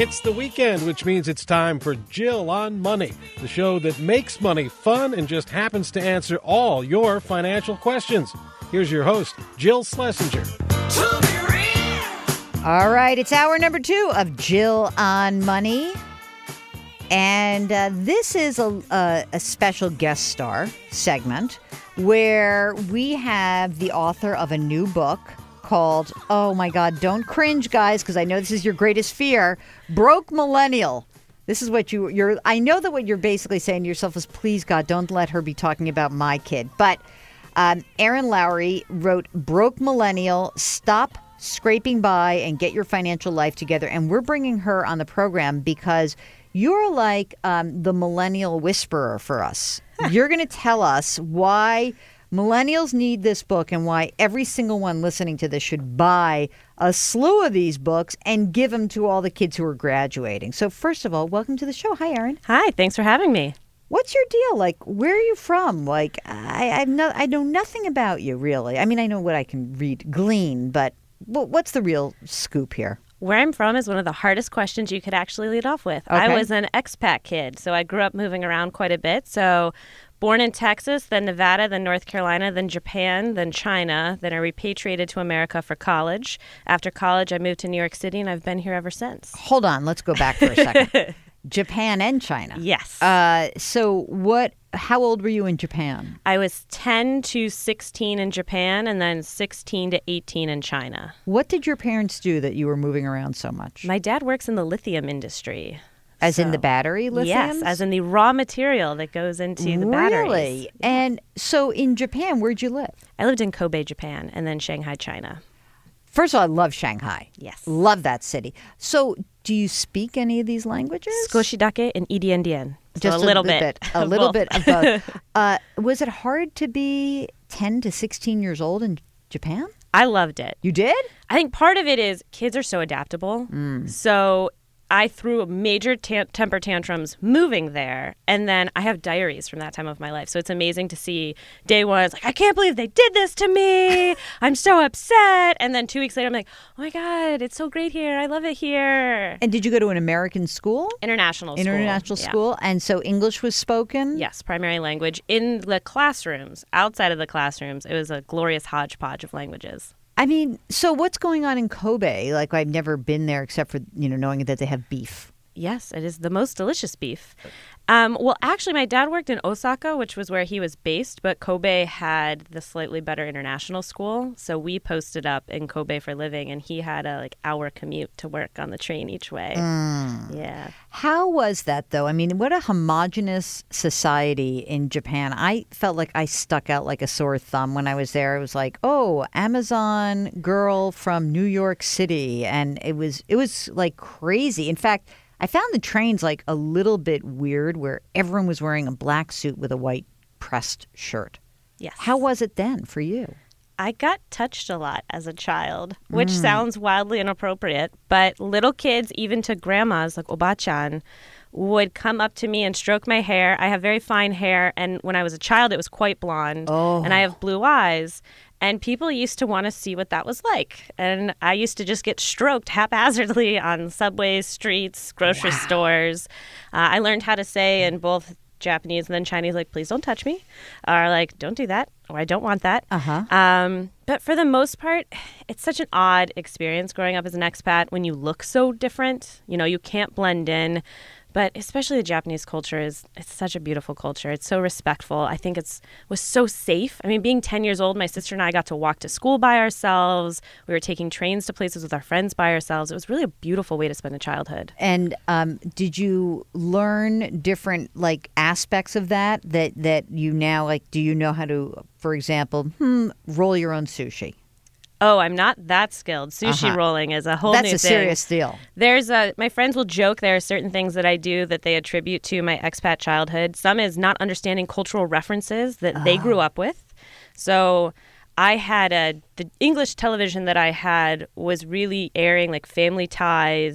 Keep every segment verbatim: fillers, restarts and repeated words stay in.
It's the weekend, which means it's time for Jill on Money, the show that makes money fun and just happens to answer all your financial questions. Here's your host, Jill Schlesinger. All right, it's hour number two of Jill on Money. And uh, this is a, a, a special guest star segment where we have the author of a new book called, oh my God, don't cringe, guys, because I know this is your greatest fear, Broke Millennial. This is what you, you're, I know that what you're basically saying to yourself is, please, God, don't let her be talking about my kid. But um, Erin Lowry wrote Broke Millennial, Stop Scraping By and Get Your Financial Life Together. And we're bringing her on the program because you're like um, the millennial whisperer for us. You're going to tell us why millennials need this book and why every single one listening to this should buy a slew of these books and give them to all the kids who are graduating. So first of all, welcome to the show. Hi, Erin. Hi, thanks for having me. What's your deal? Like, where are you from? Like, I I know, I know nothing about you, really. I mean, I know what I can read, glean, but what's the real scoop here? Where I'm from is one of the hardest questions you could actually lead off with. Okay. I was an expat kid, so I grew up moving around quite a bit. So born in Texas, then Nevada, then North Carolina, then Japan, then China. Then I repatriated to America for college. After college, I moved to New York City, and I've been here ever since. Hold on. Let's go back for a second. Japan and China. Yes. Uh, so what? How old were you in Japan? I was ten to sixteen in Japan, and then sixteen to eighteen in China. What did your parents do that you were moving around so much? My dad works in the lithium industry. As so, in the battery lithium? Yes, as in the raw material that goes into the batteries. Really? And so in Japan, where'd you live? I lived in Kobe, Japan, and then Shanghai, China. First of all, I love Shanghai. Yes. Love that city. So do you speak any of these languages? Skoshidake and Idiandian. So Just a little bit. bit. A little bit of both. Uh, was it hard to be ten to sixteen years old in Japan? I loved it. You did? I think part of it is kids are so adaptable. Mm. So I threw major ta- temper tantrums moving there, and then I have diaries from that time of my life. So it's amazing to see day one, it's like, I can't believe they did this to me. I'm so upset. And then two weeks later, I'm like, oh my God, it's so great here. I love it here. And did you go to an American school? International school. International yeah. school. And so English was spoken? Yes, primary language. In the classrooms, outside of the classrooms, it was a glorious hodgepodge of languages. I mean, so what's going on in Kobe? Like, I've never been there except for, you know, knowing that they have beef. Yes, it is the most delicious beef. Um, well, actually, my dad worked in Osaka, which was where he was based, but Kobe had the slightly better international school. So we posted up in Kobe for living, and he had a like hour commute to work on the train each way. Mm. Yeah. How was that, though? I mean, what a homogenous society in Japan. I felt like I stuck out like a sore thumb when I was there. It was like, oh, Amazon girl from New York City. And it was it was like crazy. In fact, I found the trains like a little bit weird where everyone was wearing a black suit with a white pressed shirt. Yes. How was it then for you? I got touched a lot as a child, which mm. sounds wildly inappropriate, but little kids, even to grandmas like Obachan, would come up to me and stroke my hair. I have very fine hair, and when I was a child, it was quite blonde, oh. and I have blue eyes. And people used to want to see what that was like. And I used to just get stroked haphazardly on subways, streets, grocery wow. stores. Uh, I learned how to say in both Japanese and then Chinese, like, please don't touch me. Or like, don't do that. Or I don't want that. Uh-huh. Um, but for the most part, it's such an odd experience growing up as an expat when you look so different. You know, you can't blend in. But especially the Japanese culture is, it's such a beautiful culture. It's so respectful. I think it's was so safe. I mean, being ten years old, my sister and I got to walk to school by ourselves. We were taking trains to places with our friends by ourselves. It was really a beautiful way to spend a childhood. And um, did you learn different like aspects of that, that that you now like, do you know how to, for example, hmm, roll your own sushi? Oh, I'm not that skilled. Sushi uh-huh. rolling is a whole That's new thing. That's a serious deal. There's a, my friends will joke there are certain things that I do that they attribute to my expat childhood. Some is not understanding cultural references that oh. they grew up with. So I had a, the English television that I had was really airing like Family Ties,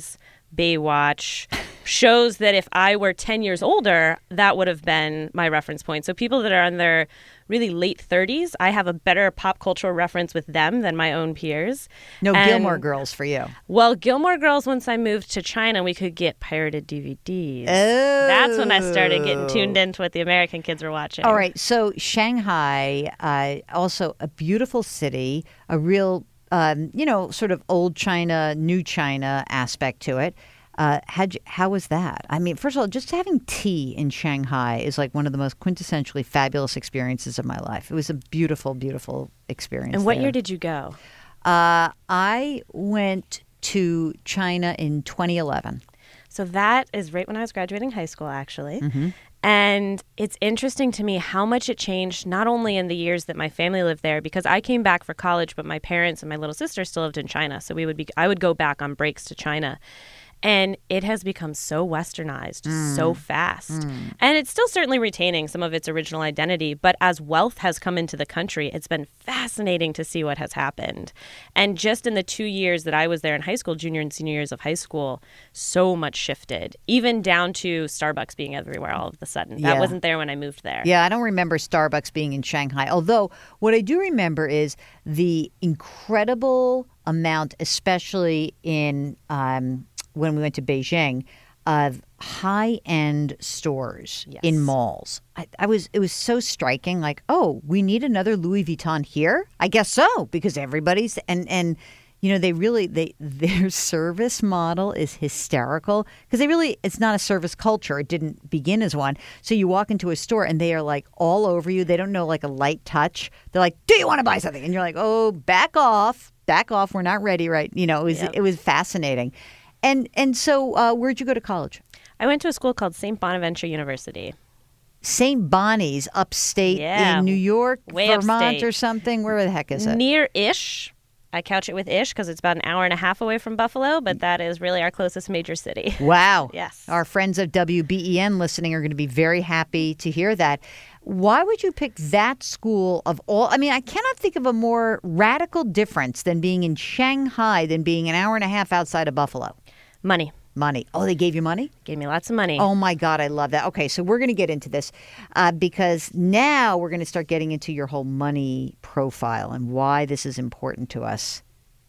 Baywatch, shows that if I were ten years older, that would have been my reference point. So people that are in their really late thirties, I have a better pop cultural reference with them than my own peers. No and, Gilmore Girls for you. Well, Gilmore Girls, once I moved to China, we could get pirated D V Ds. Oh. That's when I started getting tuned into what the American kids were watching. All right. So Shanghai, uh, also a beautiful city, a real, um, you know, sort of old China, new China aspect to it. Uh, how'd you, how was that? I mean, first of all, just having tea in Shanghai is like one of the most quintessentially fabulous experiences of my life. It was a beautiful, beautiful experience. And what there. year did you go? Uh, I went to China in twenty eleven. So that is right when I was graduating high school, actually. Mm-hmm. And it's interesting to me how much it changed, not only in the years that my family lived there, because I came back for college, but my parents and my little sister still lived in China. So we would be, I would go back on breaks to China. And it has become so westernized, mm. so fast. Mm. And it's still certainly retaining some of its original identity. But as wealth has come into the country, it's been fascinating to see what has happened. And just in the two years that I was there in high school, junior and senior years of high school, so much shifted, even down to Starbucks being everywhere all of a sudden. That yeah. wasn't there when I moved there. Yeah, I don't remember Starbucks being in Shanghai. Although what I do remember is the incredible amount, especially in um, when we went to Beijing, of high-end stores yes. in malls. I, I was it was so striking. Like, oh, we need another Louis Vuitton here? I guess so, because everybody's and and you know they really they their service model is hysterical because they really it's not a service culture. It didn't begin as one. So you walk into a store and they are like all over you. They don't know like a light touch. They're like, "Do you want to buy something?" And you're like, "Oh, back off, back off. We're not ready, right?" You know, it was yep. it was fascinating. And and so uh, where'd you go to college? I went to a school called Saint Bonaventure University. Saint Bonnie's upstate yeah, in New York, way Vermont upstate. or something? Where the heck is it? Near-ish. I couch it with ish because it's about an hour and a half away from Buffalo, but that is really our closest major city. Wow. Yes. Our friends of W B E N listening are going to be very happy to hear that. Why would you pick that school of all? I mean, I cannot think of a more radical difference than being in Shanghai than being an hour and a half outside of Buffalo. Money. Money. Oh, they gave you money? Gave me lots of money. Oh, my God. I love that. Okay, so we're going to get into this uh, because now we're going to start getting into your whole money profile and why this is important to us.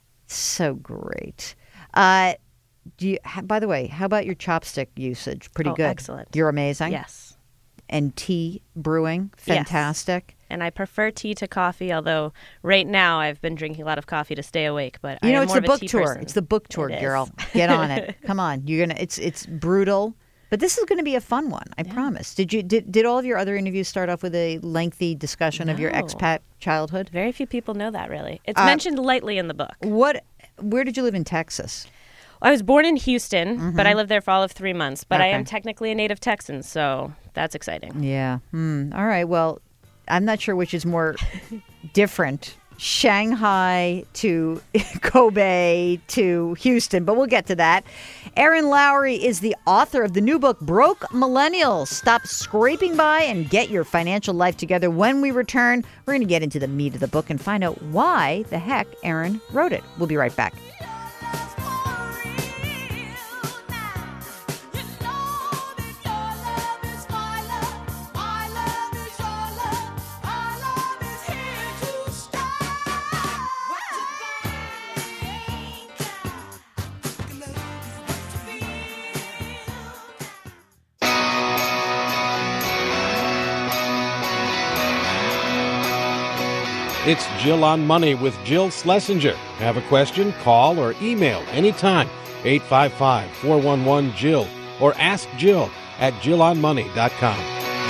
So great. Uh, do you? By the way, how about your chopstick usage? Pretty oh, good. Excellent. You're amazing. Yes. And tea brewing, fantastic. Yes. And I prefer tea to coffee, although right now I've been drinking a lot of coffee to stay awake. But you know, I am it's more the of a book tea tour. person. It's the book tour, It girl. is. Get on it. Come on. You're gonna. It's it's brutal. But this is going to be a fun one, I yeah. promise. Did you did, did all of your other interviews start off with a lengthy discussion no. of your expat childhood? Very few people know that, really. It's uh, mentioned lightly in the book. What? Where did you live in Texas? I was born in Houston, mm-hmm. but I lived there for all of three months. But okay. I am technically a native Texan, so that's exciting. Yeah. Hmm. All right. Well, I'm not sure which is more different. Shanghai to Kobe to Houston, but we'll get to that. Erin Lowry is the author of the new book, Broke Millennials. Stop scraping by and get your financial life together. When we return, we're going to get into the meat of the book and find out why the heck Erin wrote it. We'll be right back. It's Jill on Money with Jill Schlesinger. Have a question? Call or email anytime. eight five five, four one one, Jill or ask Jill at jill on money dot com.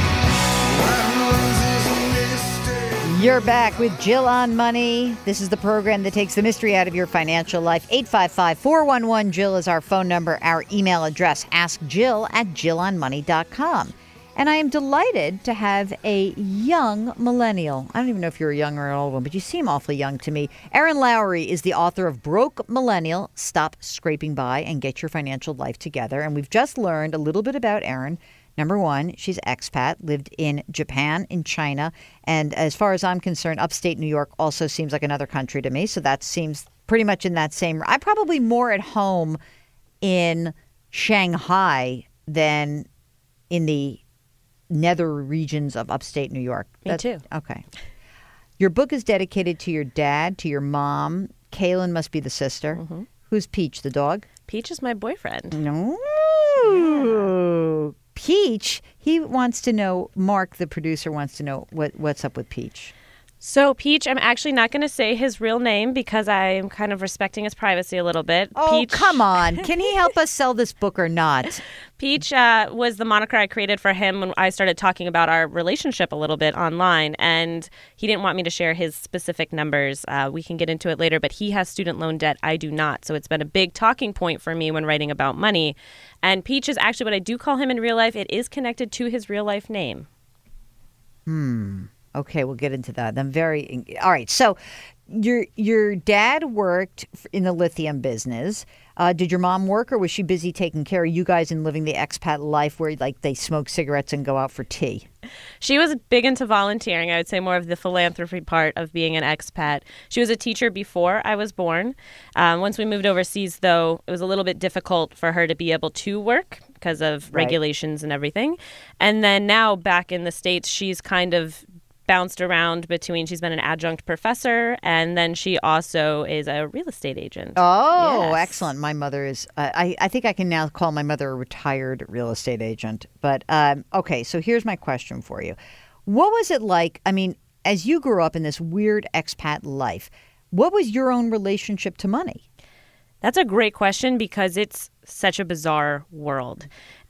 You're back with Jill on Money. This is the program that takes the mystery out of your financial life. eight five five, four one one, Jill is our phone number. Our email address, ask Jill at jill on money dot com. And I am delighted to have a young millennial. I don't even know if you're a young or an old one, but you seem awfully young to me. Erin Lowry is the author of Broke Millennial, Stop Scraping By and Get Your Financial Life Together. And we've just learned a little bit about Erin. Number one, she's expat, lived in Japan, in China. And as far as I'm concerned, upstate New York also seems like another country to me. So that seems pretty much in that same. I'm probably more at home in Shanghai than in the nether regions of upstate New York. Me That- too. Okay. Your book is dedicated to your dad, to your mom. Kaylin must be the sister. Mm-hmm. Who's Peach, the dog? Peach is my boyfriend. No. Peach, he wants to know, Mark, the producer, wants to know what, what's up with Peach. So Peach, I'm actually not going to say his real name because I'm kind of respecting his privacy a little bit. Oh, Peach, come on. Can he help us sell this book or not? Peach uh, was the moniker I created for him when I started talking about our relationship a little bit online, and he didn't want me to share his specific numbers. Uh, we can get into it later, but he has student loan debt. I do not. So it's been a big talking point for me when writing about money. And Peach is actually what I do call him in real life. It is connected to his real life name. Hmm. Okay, we'll get into that. I'm very all right. So, your your dad worked in the lithium business. Uh, did your mom work, or was she busy taking care of you guys and living the expat life where like they smoke cigarettes and go out for tea? She was big into volunteering. I would say more of the philanthropy part of being an expat. She was a teacher before I was born. Um, once we moved overseas, though, it was a little bit difficult for her to be able to work because of Right. regulations and everything. And then now back in the States, she's kind of bounced around between, she's been an adjunct professor, and then she also is a real estate agent. Oh, Yes. excellent. My mother is, uh, I, I think I can now call my mother a retired real estate agent. But, um, okay, so here's my question for you. What was it like, I mean, as you grew up in this weird expat life, what was your own relationship to money? That's a great question because it's such a bizarre world.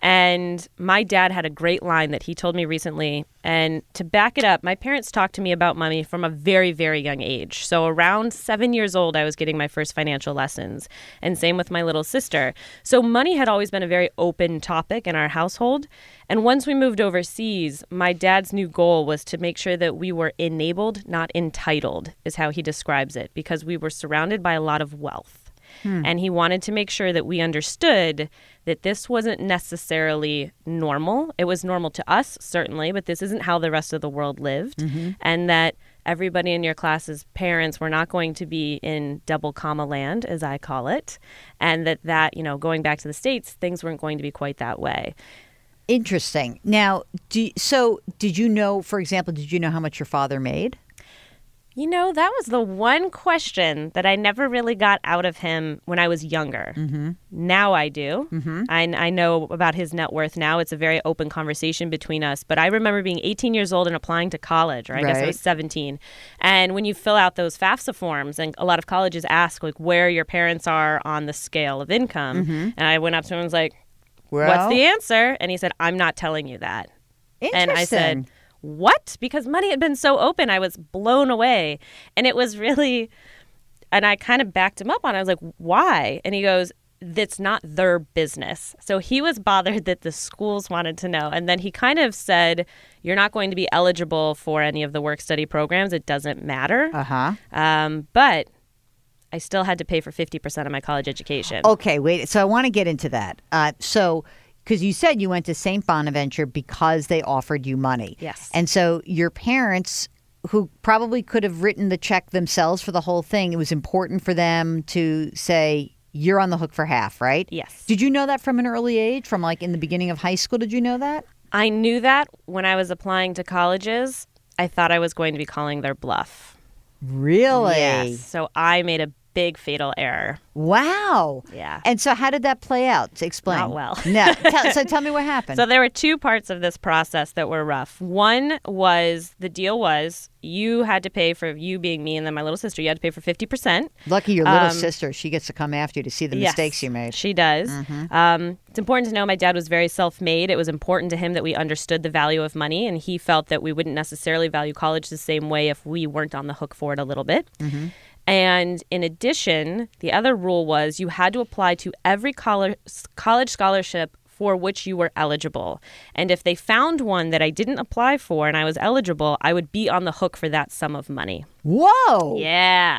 And my dad had a great line that he told me recently. And to back it up, my parents talked to me about money from a very, very young age. So around seven years old, I was getting my first financial lessons. And same with my little sister. So money had always been a very open topic in our household. And once we moved overseas, my dad's new goal was to make sure that we were enabled, not entitled, is how he describes it, because we were surrounded by a lot of wealth. Hmm. And he wanted to make sure that we understood that this wasn't necessarily normal. It was normal to us, certainly, but this isn't how the rest of the world lived. Mm-hmm. And that everybody in your class's parents were not going to be in double comma land, as I call it. And that, that, you know, going back to the States, things weren't going to be quite that way. Interesting. Now, do, so did you know, for example, did you know how much your father made? You know, that was the one question that I never really got out of him when I was younger. Mm-hmm. Now I do. Mm-hmm. I, I know about his net worth now. It's a very open conversation between us. But I remember being eighteen years old and applying to college, or I Right. guess I was seventeen. And when you fill out those FAFSA forms, and a lot of colleges ask like where your parents are on the scale of income. Mm-hmm. And I went up to him and was like, Well, what's the answer? And he said, I'm not telling you that. Interesting. And I said, what? Because money had been so open, I was blown away. And it was really, and I kind of backed him up on it. I was like, why? And he goes, that's not their business. So he was bothered that the schools wanted to know. And then he kind of said, you're not going to be eligible for any of the work study programs. It doesn't matter. Uh-huh. Um, but I still had to pay for fifty percent of my college education. Okay, wait. So I want to get into that. Uh, so, because you said you went to Saint Bonaventure because they offered you money. Yes. And so your parents, who probably could have written the check themselves for the whole thing, it was important for them to say, you're on the hook for half, right? Yes. Did you know that from an early age, from like in the beginning of high school? Did you know that? I knew that when I was applying to colleges. I thought I was going to be calling their bluff. Really? Yes. So I made a big fatal error. Wow. Yeah. And so how did that play out? Explain. Not well. No. Tell, so tell me what happened. So there were two parts of this process that were rough. One was, the deal was you had to pay for, you being me and then my little sister, you had to pay for fifty percent. Lucky your little Um, sister. She gets to come after you to see the Yes, mistakes you made. She does. Mm-hmm. Um, it's important to know my dad was very self-made. It was important to him that we understood the value of money, and he felt that we wouldn't necessarily value college the same way if we weren't on the hook for it a little bit. Mm-hmm. And in addition, the other rule was you had to apply to every college college scholarship for which you were eligible. And if they found one that I didn't apply for and I was eligible, I would be on the hook for that sum of money. Whoa. Yeah.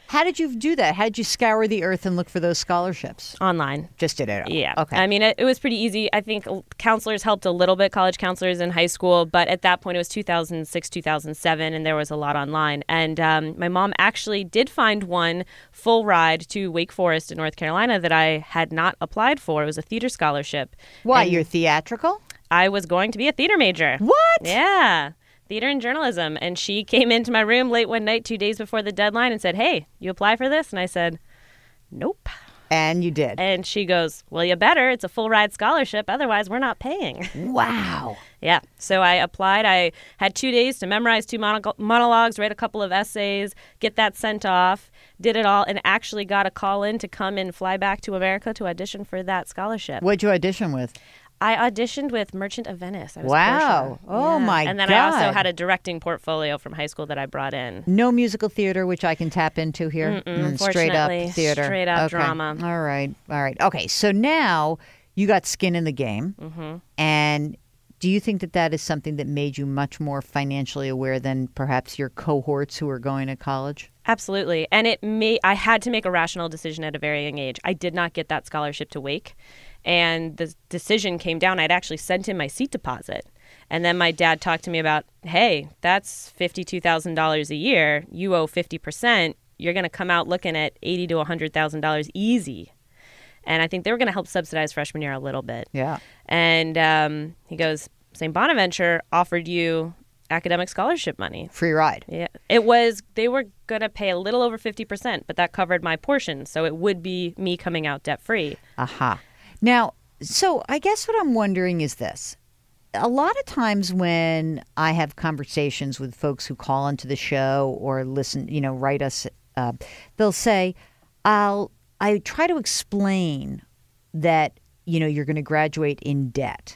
How did you do that? How did you scour the earth and look for those scholarships? Online. Just did it. Yeah. Okay. I mean, it, it was pretty easy. I think counselors helped a little bit, college counselors in high school, but at that point it was two thousand six, two thousand seven, and there was a lot online. And um, my mom actually did find one full ride to Wake Forest in North Carolina that I had not applied for. It was a theater scholarship. Why? And You're theatrical? I was going to be a theater major. What? Yeah. Theater and journalism. And she came into my room late one night, two days before the deadline, and said, "Hey, you apply for this?" And I said, "Nope." And you did. And she goes, "Well, you better. It's a full ride scholarship. Otherwise, we're not paying." Wow. Yeah. So I applied. I had two days to memorize two mono- monologues, write a couple of essays, get that sent off, did it all, and actually got a call in to come and fly back to America to audition for that scholarship. What'd you audition with? I auditioned with Merchant of Venice. I was Wow. Portia. Oh, Yeah. my And then God. I also had a directing portfolio from high school that I brought in. No musical theater, which I can tap into here. Mm-mm, Mm, straight up unfortunately. theater. Straight up Okay. drama. All right. All right. Okay. So now you got skin in the game. Mm-hmm. And do you think that that is something that made you much more financially aware than perhaps your cohorts who are going to college? Absolutely. And it may I had to make a rational decision at a very young age. I did not get that scholarship to Wake. And the decision came down. I'd actually sent in my seat deposit. And then my dad talked to me about, hey, that's fifty-two thousand dollars a year. You owe fifty percent. You're going to come out looking at eighty thousand to one hundred thousand dollars easy. And I think they were going to help subsidize freshman year a little bit. Yeah. And um, he goes, Saint Bonaventure offered you academic scholarship money. Free ride. Yeah, it was, they were going to pay a little over fifty percent, but that covered my portion. So it would be me coming out debt free. Aha. Now, so I guess what I'm wondering is this. A lot of times when I have conversations with folks who call into the show or listen, you know, write us, uh, they'll say, I'll, I try to explain that, you know, you're going to graduate in debt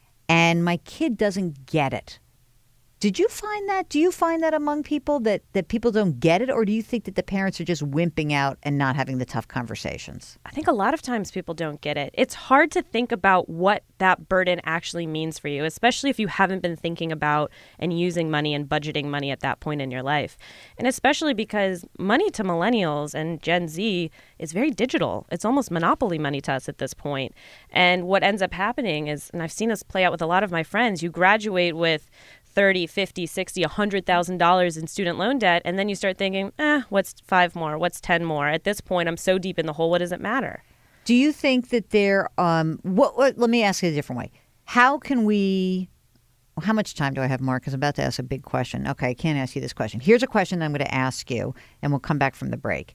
and my kid doesn't get it. Did you find that? Do you find that among people that, that people don't get it? Or do you think that the parents are just wimping out and not having the tough conversations? I think a lot of times people don't get it. It's hard to think about what that burden actually means for you, especially if you haven't been thinking about and using money and budgeting money at that point in your life. And especially because money to millennials and Gen Z is very digital. It's almost monopoly money to us at this point. And what ends up happening is, and I've seen this play out with a lot of my friends, you graduate with thirty, fifty, sixty, one hundred thousand dollars in student loan debt, and then you start thinking, eh, what's five more? What's ten more? At this point, I'm so deep in the hole, what does it matter? Do you think that there, um, what, what, let me ask it a different way. How can we, well, how much time do I have, Mark? Because I'm about to ask a big question. Okay, I can't ask you this question. Here's a question I'm going to ask you, and we'll come back from the break.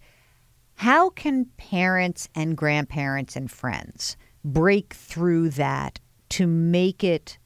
How can parents and grandparents and friends break through that to make it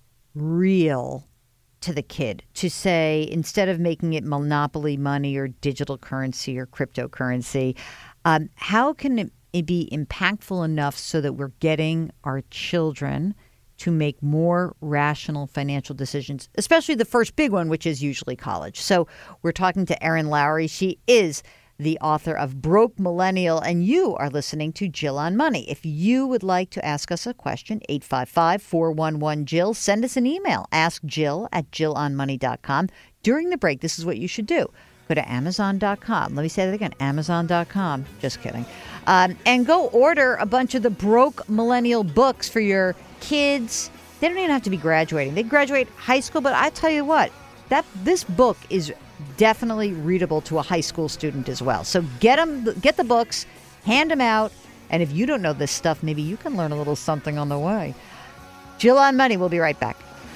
real to the kid, to say, instead of making it monopoly money or digital currency or cryptocurrency, um, how can it, it be impactful enough so that we're getting our children to make more rational financial decisions, especially the first big one, which is usually college? So we're talking to Erin Lowry. She is the author of Broke Millennial, and you are listening to Jill on Money. If you would like to ask us a question, eight five five, four one one, Jill, send us an email, ask Jill at jill on money dot com. During the break, this is what you should do. Go to amazon dot com. Let me say that again, amazon dot com. Just kidding. Um, and go order a bunch of the Broke Millennial books for your kids. They don't even have to be graduating. They graduate high school, but I tell you what, that this book is definitely readable to a high school student as well. So get them, get the books, hand them out, and if you don't know this stuff, maybe you can learn a little something on the way. Jill on Money. We'll be right back.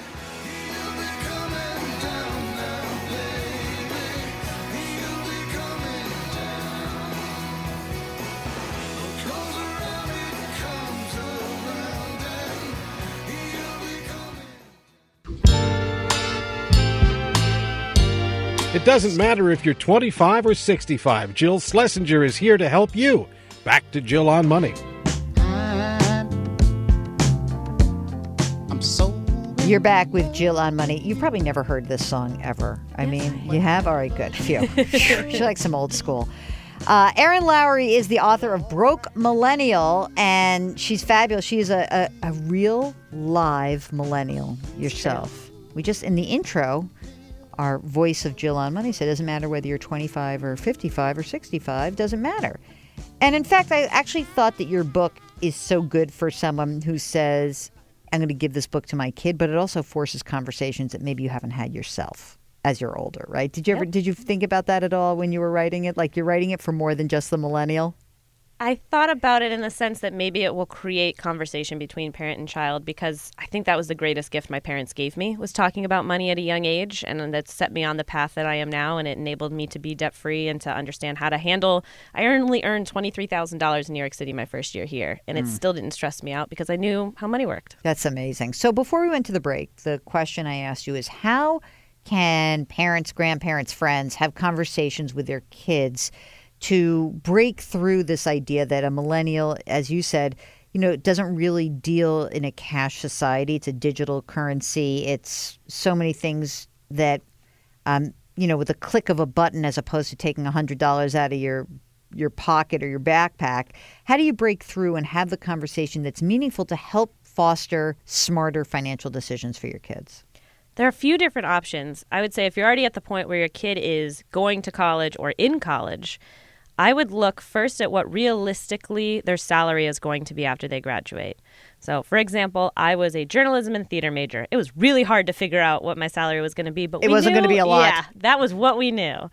It doesn't matter if you're twenty-five or sixty-five. Jill Schlesinger is here to help you. Back to Jill on Money. I'm so You're back with Jill on Money. You've probably never heard this song ever. I mean, you have? All right, good. Phew. She likes some old school. Uh, Erin Lowry is the author of Broke Millennial, and she's fabulous. She is a, a, a real live millennial yourself. We just, in the intro, our voice of Jill on Money, said, it doesn't matter whether you're twenty-five or fifty-five or sixty-five, doesn't matter. And in fact, I actually thought that your book is so good for someone who says, I'm going to give this book to my kid, but it also forces conversations that maybe you haven't had yourself as you're older, right? Did you ever, Yep. did you think about that at all when you were writing it? Like you're writing it for more than just the millennial? I thought about it in the sense that maybe it will create conversation between parent and child, because I think that was the greatest gift my parents gave me, was talking about money at a young age, and that set me on the path that I am now, and it enabled me to be debt-free and to understand how to handle. I only earned twenty-three thousand dollars in New York City my first year here, and it still didn't stress me out because I knew how money worked. That's amazing. So before we went to the break, the question I asked you is how can parents, grandparents, friends have conversations with their kids to break through this idea that a millennial, as you said, you know, doesn't really deal in a cash society. It's a digital currency. It's so many things that, um, you know, with a click of a button as opposed to taking one hundred dollars out of your your pocket or your backpack. How do you break through and have the conversation that's meaningful to help foster smarter financial decisions for your kids? There are a few different options. I would say if you're already at the point where your kid is going to college or in college, I would look first at what realistically their salary is going to be after they graduate. So, for example, I was a journalism and theater major. It was really hard to figure out what my salary was going to be, but it we wasn't knew, going to be a lot. Yeah, that was what we knew.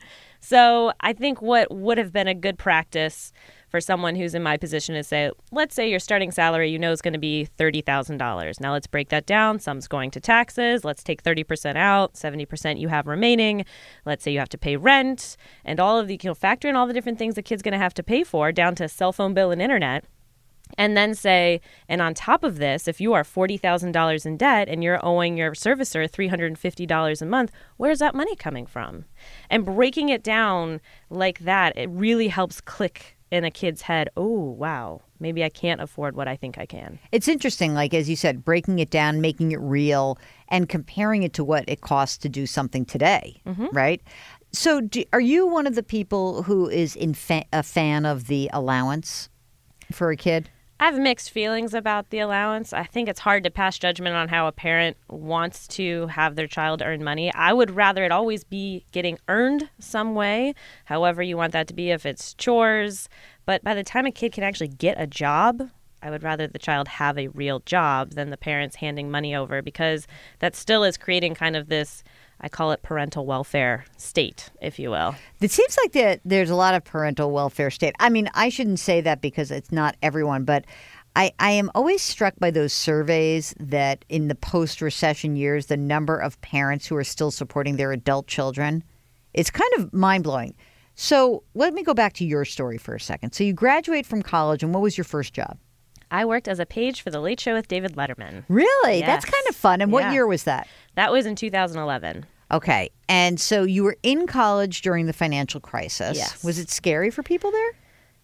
So I think what would have been a good practice for someone who's in my position is say, let's say your starting salary you know is going to be thirty thousand dollars. Now let's break that down. Some's going to taxes. Let's take thirty percent out, seventy percent you have remaining. Let's say you have to pay rent and all of the, you know, factor in all the different things the kid's going to have to pay for down to cell phone bill and internet. And then say, and on top of this, if you are forty thousand dollars in debt and you're owing your servicer three hundred fifty dollars a month, where's that money coming from? And breaking it down like that, it really helps click in a kid's head, oh, wow, maybe I can't afford what I think I can. It's interesting, like, as you said, breaking it down, making it real, and comparing it to what it costs to do something today, mm-hmm. right? So do, are you one of the people who is in fa- a fan of the allowance for a kid? I have mixed feelings about the allowance. I think it's hard to pass judgment on how a parent wants to have their child earn money. I would rather it always be getting earned some way, however you want that to be, if it's chores. But by the time a kid can actually get a job, I would rather the child have a real job than the parents handing money over, because that still is creating kind of this, I call it parental welfare state, if you will. It seems like that there's a lot of parental welfare state. I mean, I shouldn't say that because it's not everyone, but I, I am always struck by those surveys that in the post-recession years, the number of parents who are still supporting their adult children, it's kind of mind-blowing. So let me go back to your story for a second. So you graduate from college, and what was your first job? I worked as a page for The Late Show with David Letterman. Really? Yes. That's kind of fun. And what Yeah. year was that? That was in two thousand eleven. Okay. And so you were in college during the financial crisis. Yes. Was it scary for people there?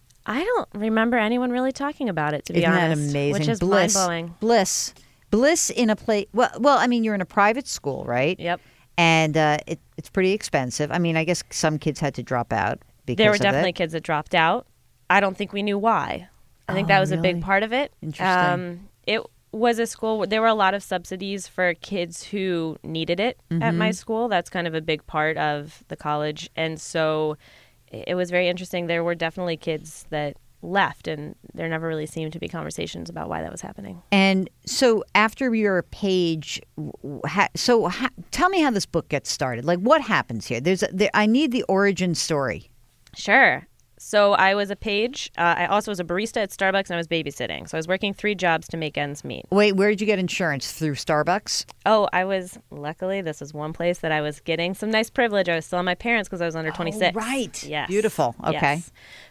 I don't remember anyone really talking about it, to be Isn't honest. that amazing? Which is Bliss. mind-blowing. Bliss. Bliss in a place. Well, well, I mean, you're in a private school, right? Yep. And uh, it, it's pretty expensive. I mean, I guess some kids had to drop out because There were of definitely it. kids that dropped out. I don't think we knew why. I think Oh, that was a really? big part of it. Interesting. Um, it was a school where there were a lot of subsidies for kids who needed it at Mm-hmm. my school. That's kind of a big part of the college. And so it was very interesting. There were definitely kids that left, and there never really seemed to be conversations about why that was happening. And so after your page, w- ha, so ha, tell me how this book gets started. Like, what happens here? There's, a, there, I need the origin story. Sure. So I was a page. Uh, I also was a barista at Starbucks, and I was babysitting. So I was working three jobs to make ends meet. Wait, where did you get insurance? Through Starbucks? Oh, I was, luckily, this was one place that I was getting some nice privilege. I was still on my parents because I was under twenty-six. Oh, right. Yes. Beautiful. Okay. Yes.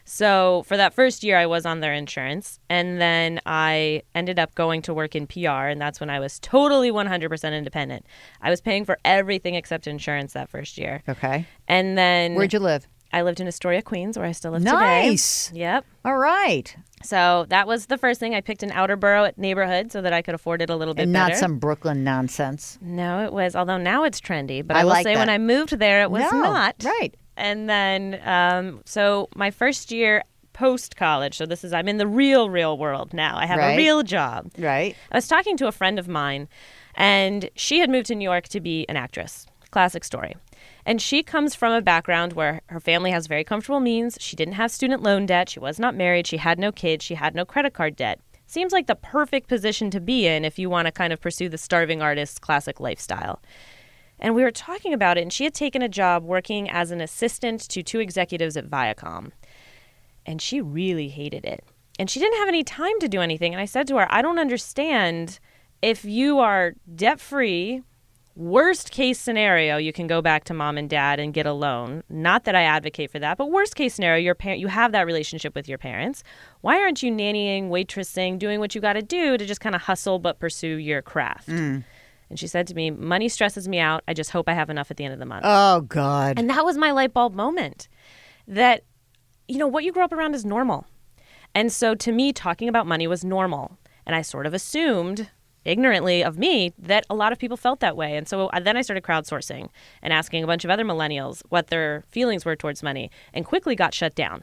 So for that first year, I was on their insurance. And then I ended up going to work in P R, and that's when I was totally one hundred percent independent. I was paying for everything except insurance that first year. Okay. And then Where'd you live? I lived in Astoria, Queens, where I still live Nice. today. Yep. All right. So that was the first thing. I picked an outer borough neighborhood so that I could afford it a little bit And not better. some Brooklyn nonsense. No, it was. Although now it's trendy, but I, I will like say that. when I moved there, it was No, not. right. And then, um, so my first year post college. So this is I'm in the real, real world now. I have Right. a real job. Right. I was talking to a friend of mine, and she had moved to New York to be an actress. classic story. And she comes from a background where her family has very comfortable means. She didn't have student loan debt. She was not married. She had no kids. She had no credit card debt. Seems like the perfect position to be in if you want to kind of pursue the starving artist's classic lifestyle. And we were talking about it, and she had taken a job working as an assistant to two executives at Viacom. And she really hated it. And she didn't have any time to do anything. And I said to her, I don't understand if you are debt-free, worst case scenario, you can go back to mom and dad and get a loan. Not that I advocate for that, but worst case scenario, your parent, you have that relationship with your parents. Why aren't you nannying, waitressing, doing what you got to do to just kind of hustle but pursue your craft? Mm. And she said to me, money stresses me out. I just hope I have enough at the end of the month. Oh, God. And that was my light bulb moment that, you know, what you grew up around is normal. And so to me, talking about money was normal. And I sort of assumed, ignorantly of me, that a lot of people felt that way. And so then I started crowdsourcing and asking a bunch of other millennials what their feelings were towards money, and quickly got shut down.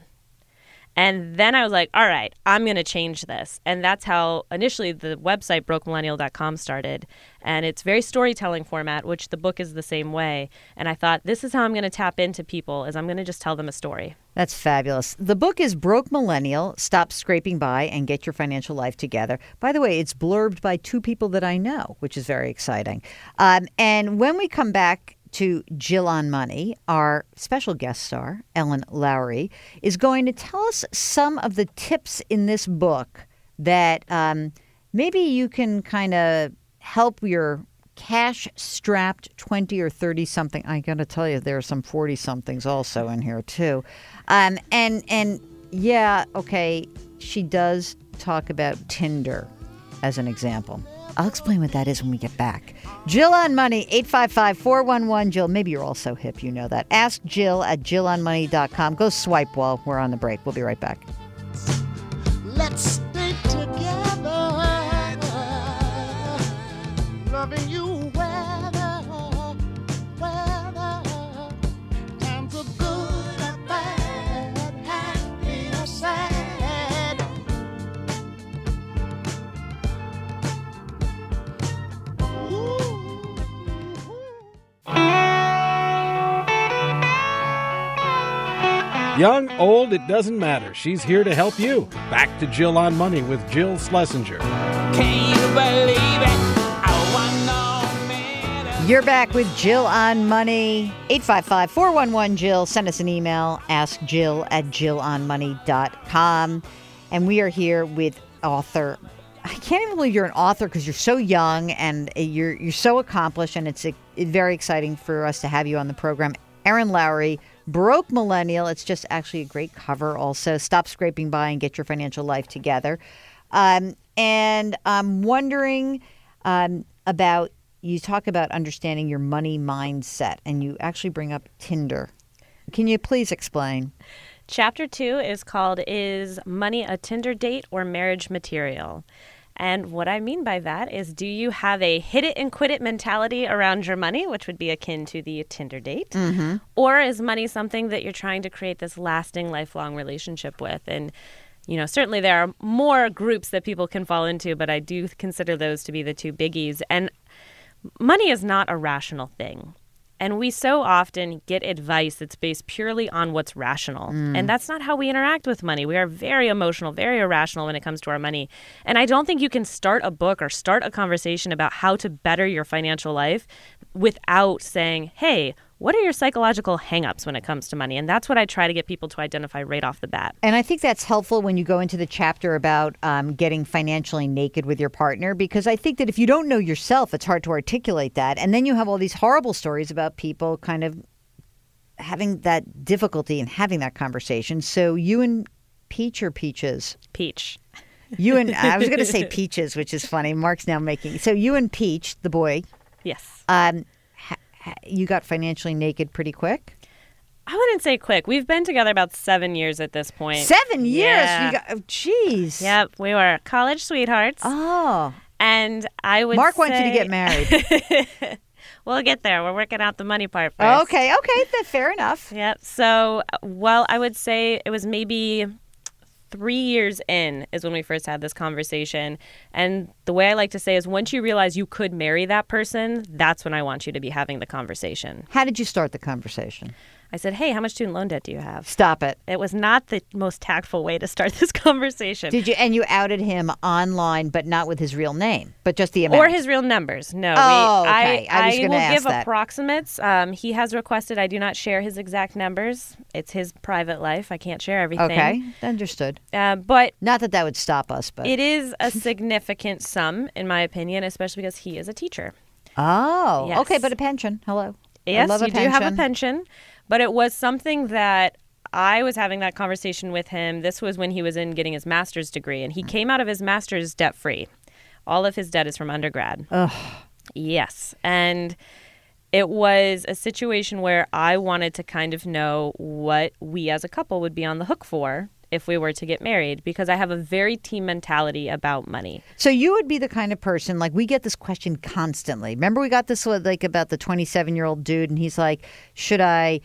And then I was like, all right, I'm going to change this. And that's how initially the website broke millennial dot com started. And it's very storytelling format, which the book is the same way. And I thought, this is how I'm going to tap into people, is I'm going to just tell them a story. That's fabulous. The book is Broke Millennial, Stop Scraping By and Get Your Financial Life Together. By the way, it's blurbed by two people that I know, which is very exciting. Um, and when we come back to Jill on Money, our special guest star, Ellen Lowry, is going to tell us some of the tips in this book that um, maybe you can kind of help your cash-strapped twenty or thirty-something. I got to tell you, there are some forty-somethings also in here, too. Um, and, and yeah, okay, she does talk about Tinder as an example. I'll explain what that is when we get back. Jill on Money, eight five five, four one one, Jill. Maybe you're all so hip, you know that. Ask Jill at jill on money dot com. Go swipe while we're on the break. We'll be right back. Let's stay together, loving you weather, weather, times are good and bad, happy or sad. Young, old, it doesn't matter. She's here to help you. Back to Jill on Money with Jill Schlesinger. Can you believe it? Oh, I know. You're back with Jill on Money. eight five five, four one one, Jill. Send us an email. Ask Jill at jill on money dot com. And we are here with author. I can't even believe you're an author because you're so young and you're you're so accomplished, and it's a, very exciting for us to have you on the program. Erin Lowry, Broke Millennial. It's just actually a great cover also. Stop Scraping By and Get Your Financial Life Together. Um, and I'm wondering um, about, you talk about understanding your money mindset, and you actually bring up Tinder. Can you please explain? Chapter two is called Is Money a Tinder Date or Marriage Material? And what I mean by that is, do you have a hit it and quit it mentality around your money, which would be akin to the Tinder date? Mm-hmm. Or is money something that you're trying to create this lasting, lifelong relationship with? And, you know, certainly there are more groups that people can fall into, but I do consider those to be the two biggies. And money is not a rational thing. And we so often get advice that's based purely on what's rational. Mm. And that's not how we interact with money. We are very emotional, very irrational when it comes to our money. And I don't think you can start a book or start a conversation about how to better your financial life without saying, hey, what are your psychological hangups when it comes to money? And that's what I try to get people to identify right off the bat. And I think that's helpful when you go into the chapter about um, getting financially naked with your partner, because I think that if you don't know yourself, it's hard to articulate that. And then you have all these horrible stories about people kind of having that difficulty in having that conversation. So you and Peach or Peaches? Peach. You and, I was going to say Peaches, which is funny. Mark's now making, so you and Peach, the boy. Yes. Um, You got financially naked pretty quick? I wouldn't say quick. We've been together about seven years at this point. Seven years? Yeah. You got, oh, geez. Yep. We were college sweethearts. Oh. And I would Mark say... wants you to get married. We'll get there. We're working out the money part first. Okay. Okay. That's fair enough. Yep. So, well, I would say it was maybe three years in is when we first had this conversation. And the way I like to say is once you realize you could marry that person, that's when I want you to be having the conversation. How did you start the conversation? I said, hey, how much student loan debt do you have? Stop it. It was not the most tactful way to start this conversation. Did you? And you outed him online, but not with his real name, but just the amount. Or his real numbers. No. Oh, we, okay. I, I, was I going will to ask give that. approximates. Um, he has requested I do not share his exact numbers. It's his private life. I can't share everything. Okay, understood. Uh, but Not that that would stop us, but it is a significant sum, in my opinion, especially because he is a teacher. oh, Yes. okay, but a pension. Hello. Yes, I love a you do have a pension. pension, but it was something that I was having that conversation with him. This was when he was in getting his master's degree, and he came out of his master's debt-free. All of his debt is from undergrad. Ugh. Yes, and it was a situation where I wanted to kind of know what we as a couple would be on the hook for if we were to get married, because I have a very team mentality about money. So you would be the kind of person, like we get this question constantly. Remember we got this like about the twenty-seven-year-old dude, and he's like, should I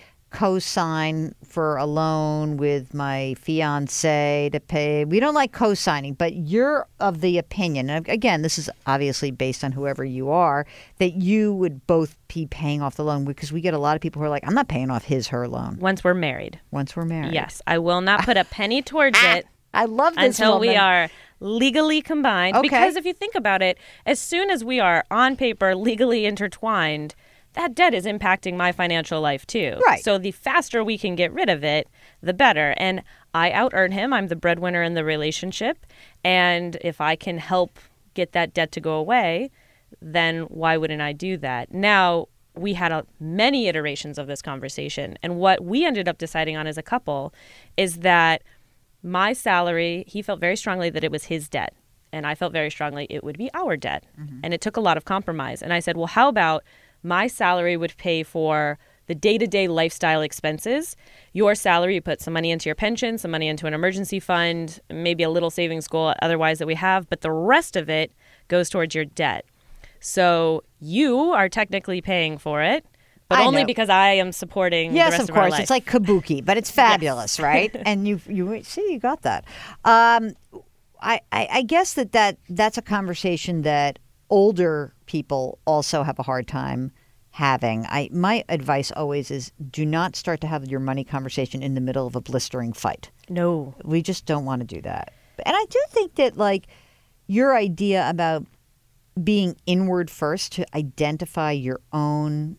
co-sign for a loan with my fiance to pay? We don't like co-signing, but you're of the opinion, and again, this is obviously based on whoever you are, that you would both be paying off the loan, because we get a lot of people who are like, I'm not paying off his, her loan Once we're married. once we're married. Yes, I will not put a penny towards it I love this until we woman. are legally combined. Okay. Because if you think about it, as soon as we are on paper legally intertwined, that debt is impacting my financial life too. Right. So the faster we can get rid of it, the better. And I out-earn him. I'm the breadwinner in the relationship. And if I can help get that debt to go away, then why wouldn't I do that? Now, we had a, many iterations of this conversation. And what we ended up deciding on as a couple is that my salary, he felt very strongly that it was his debt. And I felt very strongly it would be our debt. Mm-hmm. And it took a lot of compromise. And I said, well, how about my salary would pay for the day-to-day lifestyle expenses. Your salary, you put some money into your pension, some money into an emergency fund, maybe a little savings goal otherwise that we have, but the rest of it goes towards your debt. So you are technically paying for it, but I only know. because I am supporting Yes, the rest of of, our course. life. It's like kabuki, but it's fabulous, right? And you you see, you got that. Um, I, I I guess that, that that's a conversation that older people also have a hard time having. I my advice always is do not start to have your money conversation in the middle of a blistering fight. No. We just don't want to do that. And I do think that like your idea about being inward first to identify your own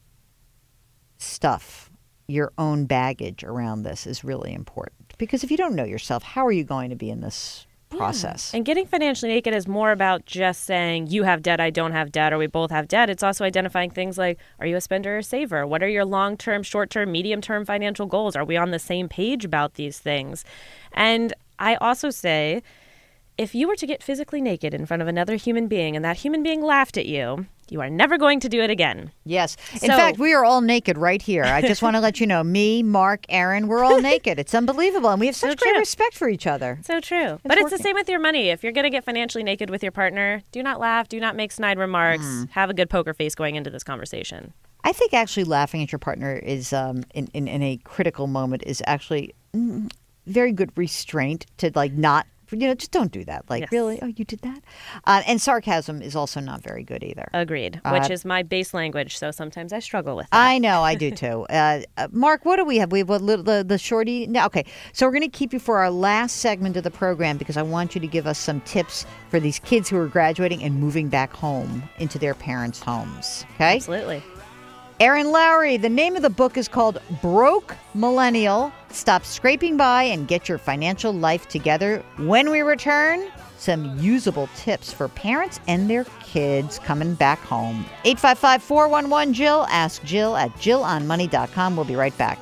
stuff, your own baggage around this is really important. Because if you don't know yourself, how are you going to be in this process? And getting financially naked is more about just saying you have debt, I don't have debt, or we both have debt. It's also identifying things like, are you a spender or a saver? What are your long-term, short-term, medium-term financial goals? Are we on the same page about these things? And I also say, if you were to get physically naked in front of another human being and that human being laughed at you, you are never going to do it again. Yes. In So- fact, we are all naked right here. I just want to let you know, me, Mark, Aaron, we're all naked. It's unbelievable. And we have such So great true. respect for each other. So true. but it's the working. same with your money. If you're going to get financially naked with your partner, do not laugh, do not make snide remarks, have a good poker face going into this conversation. I think actually laughing at your partner is, um, in, in, in a critical moment, is actually mm, very good restraint to like not, you know, just don't do that. Like, Yes. really? Oh, you did that? Uh, and sarcasm is also not very good either. Agreed, Uh, which is my base language, so sometimes I struggle with that. I know, I do too. Uh, uh, Mark, what do we have? We have what, little- the, the shorty? No, okay, so we're going to keep you for our last segment of the program because I want you to give us some tips for these kids who are graduating and moving back home into their parents' homes. Okay? Absolutely. Aaron Lowry, the name of the book is called Broke Millennial. Stop scraping by and get your financial life together. When we return, some usable tips for parents and their kids coming back home. eight five five, four one one, Jill. Ask Jill at jill on money dot com. We'll be right back.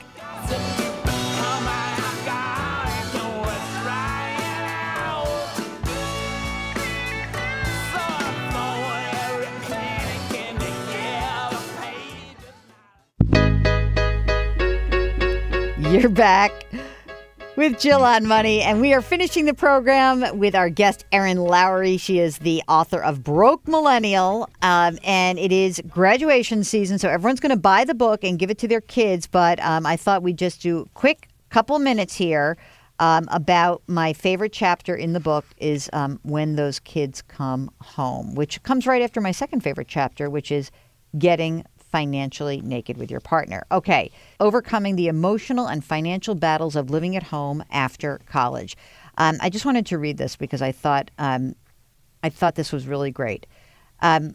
You're back with Jill on Money, and we are finishing the program with our guest, Erin Lowry. She is the author of Broke Millennial, um, and it is graduation season, so everyone's going to buy the book and give it to their kids, but um, I thought we'd just do a quick couple minutes here um, about my favorite chapter in the book is um, When Those Kids Come Home, which comes right after my second favorite chapter, which is Getting Financially Naked with Your Partner. Okay, overcoming the emotional and financial battles of living at home after college. Um, I just wanted to read this because I thought um, I thought this was really great. Um,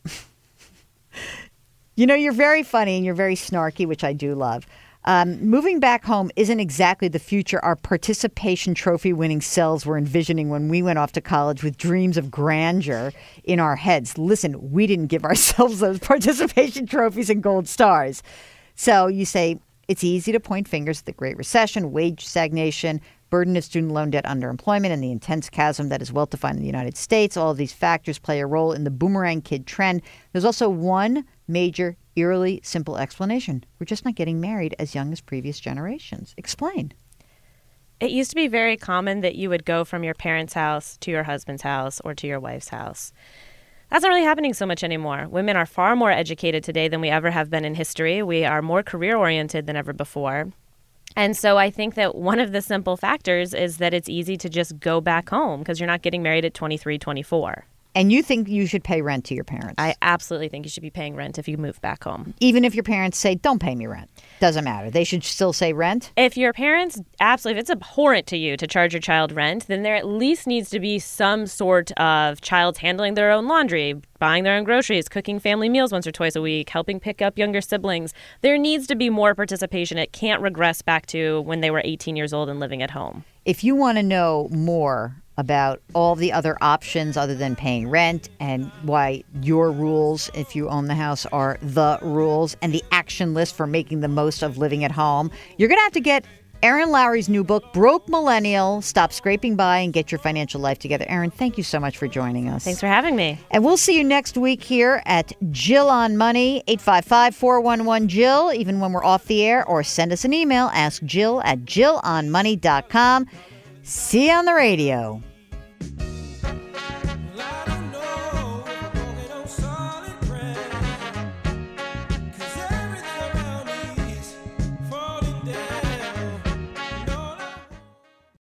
you know, you're very funny and you're very snarky, which I do love. Um, moving back home isn't exactly the future our participation trophy winning selves were envisioning when we went off to college with dreams of grandeur in our heads. Listen, we didn't give ourselves those participation trophies and gold stars. So you say it's easy to point fingers at the Great Recession, wage stagnation, burden of student loan debt, underemployment, and the intense chasm that is well defined in the United States. All of these factors play a role in the boomerang kid trend. There's also one major, eerily simple explanation. We're just not getting married as young as previous generations. Explain. It used to be very common that you would go from your parents' house to your husband's house or to your wife's house. That's not really happening so much anymore. Women are far more educated today than we ever have been in history. We are more career-oriented than ever before. And so I think that one of the simple factors is that it's easy to just go back home because you're not getting married at twenty-three, twenty-four. And you think you should pay rent to your parents? I absolutely think you should be paying rent if you move back home. Even if your parents say, don't pay me rent. Doesn't matter. They should still say rent? If your parents, absolutely, if it's abhorrent to you to charge your child rent, then there at least needs to be some sort of child's handling their own laundry, buying their own groceries, cooking family meals once or twice a week, helping pick up younger siblings. There needs to be more participation. It can't regress back to when they were eighteen years old and living at home. If you want to know more about all the other options other than paying rent and why your rules, if you own the house, are the rules and the action list for making the most of living at home, you're going to have to get Erin Lowry's new book, Broke Millennial, Stop Scraping By and Get Your Financial Life Together. Erin, thank you so much for joining us. Thanks for having me. And we'll see you next week here at Jill on Money, eight five five, four one one, Jill, even when we're off the air, or send us an email, ask Jill at jill on money dot com. See you on the radio.